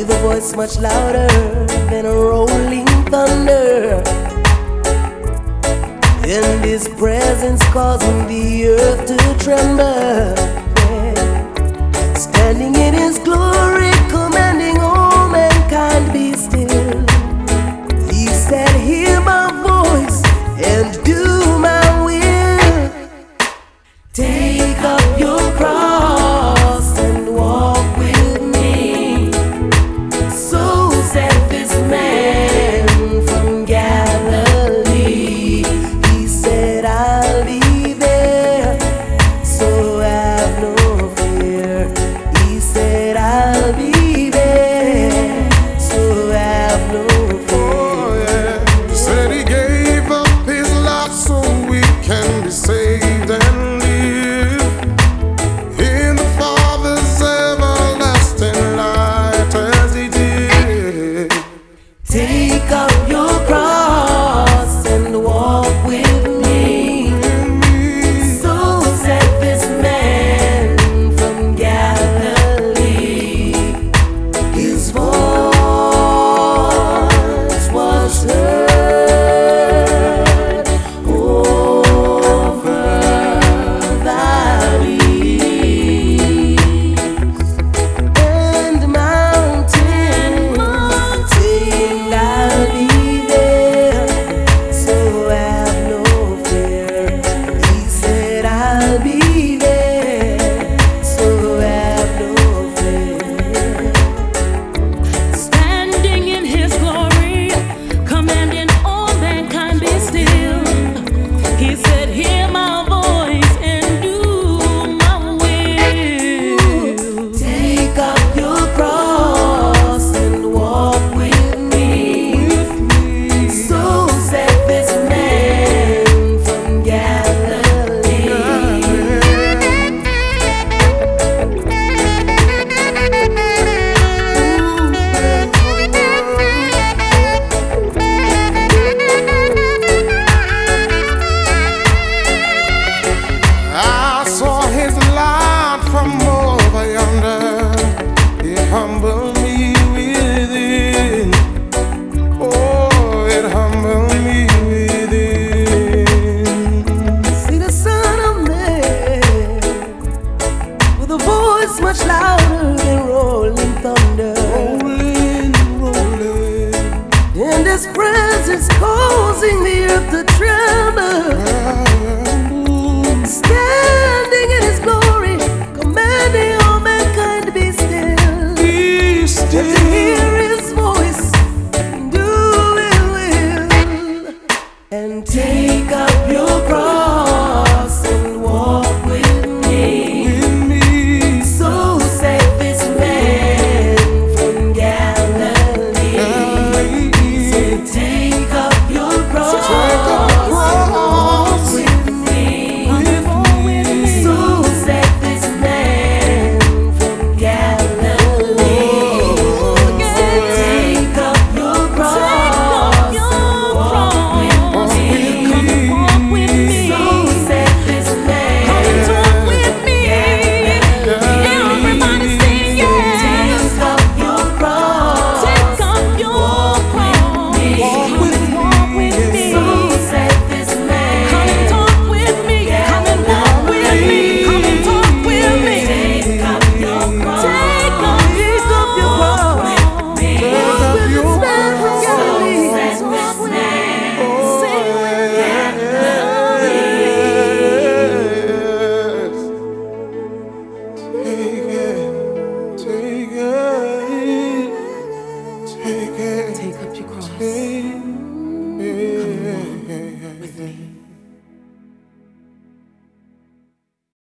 with a voice much louder than a rolling thunder. And His presence causing the earth to tremble. Yeah. Standing in His glory, commanding all mankind be still. He said, hear my voice and do my will. Take up your cross and walk with me. So said this man from Galilee. He said, I'll be there, so have no fear. He said, I'll be there, so have no fear. Oh, yeah. He said He gave up His life so we can be saved and live in the Father's everlasting light as He did. Take up your cross and walk with me. So said this man from Galilee. His voice was heard over valleys and mountains, saying, I'll be there, so have no fear. He said, I'll be there, so have no fear. Standing in His glory, commanding all mankind be still. He said, hear my voice and do my will. Take up your cross and walk with me. So said this man from Galilee. I saw His light from over yonder. It humbled me within. Oh, it humbled me within. See the Son of Man with a voice much louder than rolling thunder. Rolling, rolling. And His presence causing the earth to tremble. Standing